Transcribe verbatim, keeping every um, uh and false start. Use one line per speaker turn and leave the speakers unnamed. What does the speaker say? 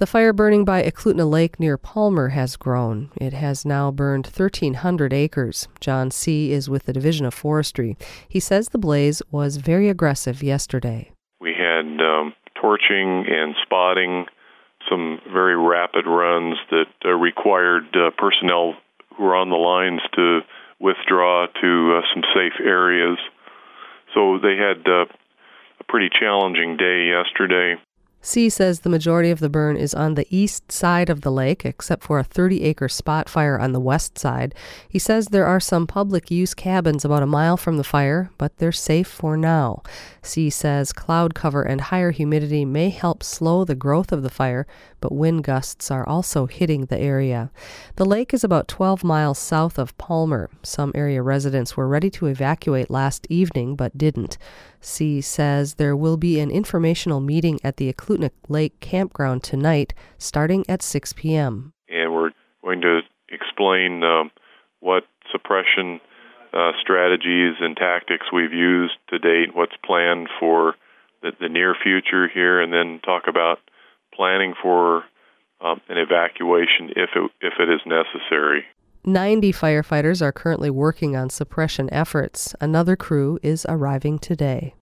The fire burning by Eklutna Lake near Palmer has grown. It has now burned thirteen hundred acres. John C. is with the Division of Forestry. He says the blaze was very aggressive yesterday.
We had um, torching and spotting, some very rapid runs that uh, required uh, personnel who were on the lines to withdraw to uh, some safe areas. So they had uh, a pretty challenging day yesterday.
C says the majority of the burn is on the east side of the lake, except for a thirty-acre spot fire on the west side. He says there are some public-use cabins about a mile from the fire, but they're safe for now. C says cloud cover and higher humidity may help slow the growth of the fire, but wind gusts are also hitting the area. The lake is about twelve miles south of Palmer. Some area residents were ready to evacuate last evening, but didn't. C says there will be an informational meeting at the Eklutna Lake Campground tonight, starting at six p.m.
And we're going to explain um, what suppression uh, strategies and tactics we've used to date, what's planned for the, the near future here, and then talk about planning for um, an evacuation if it, if it is necessary.
ninety firefighters are currently working on suppression efforts. Another crew is arriving today.